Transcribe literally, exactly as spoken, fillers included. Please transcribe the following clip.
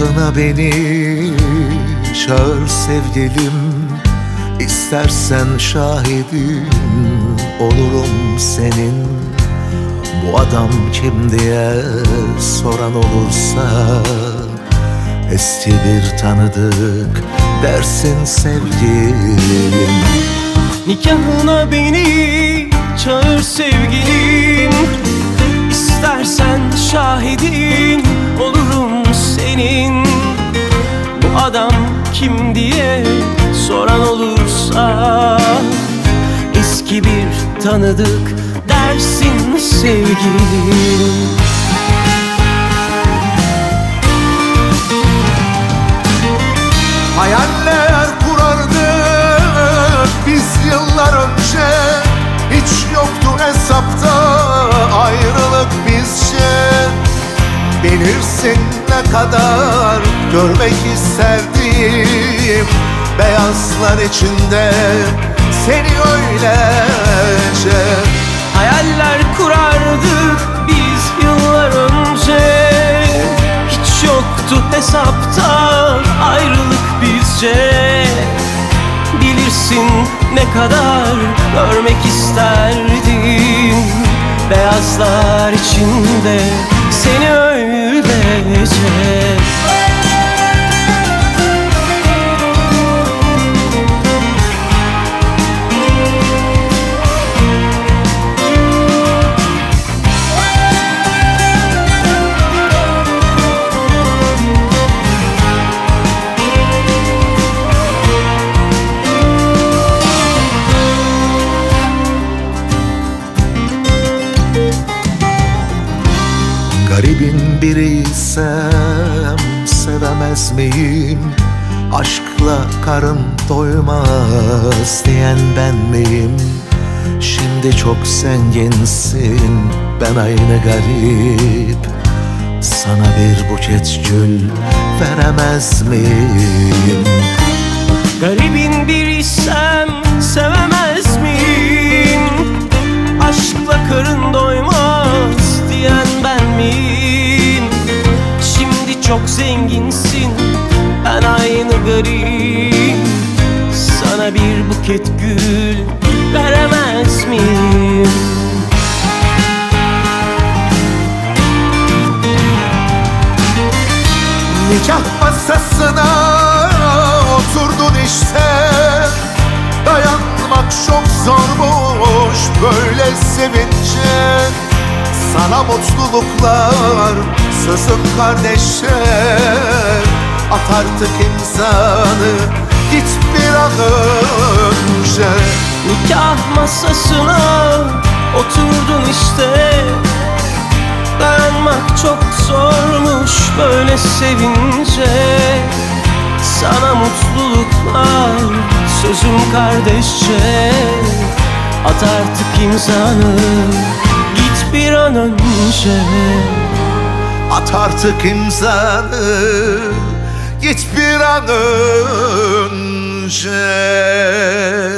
Nikahına beni çağır sevgilim, İstersen şahidim olurum senin. Bu adam kim diye soran olursa, eski bir tanıdık dersin sevgilim. Nikahına beni çağır sevgilim, İstersen şahidim olurum senin. Bu adam kim diye soran olursa, eski bir tanıdık dersin sevgilim. Hayaller kurardık biz yıllar önce, hiç yoktu hesapta ayrılık bizce. Bilirsin ne kadar görmek isterdim beyazlar içinde seni öylece. Hayaller kurardık biz yıllar önce, hiç yoktu hesapta ayrılık bizce. Bilirsin ne kadar görmek isterdim beyazlar içinde seni öylece. Garibin biriysem sevemez miyim? Aşkla karın doymaz diyen ben miyim? Şimdi çok zenginsin, ben aynı garip. Sana bir buket gül veremez miyim? Garibin biriysem sevemez miyim? Aşkla karın doymaz diyen ben miyim? Şimdi çok zenginsin, ben aynı garip. Sana bir buket gül veremez miyim? Nikah masasına oturdun işte, dayanmak çok zormuş böyle sevince. Sana mutluluklar sözüm kardeşler, at artık imzanı git bir an önce. Nikah masasına oturdun işte, dayanmak çok zormuş böyle sevince. Sana mutluluklar sözüm kardeşçe, at artık imzanı git bir an önce. At artık imzanı git bir an önce.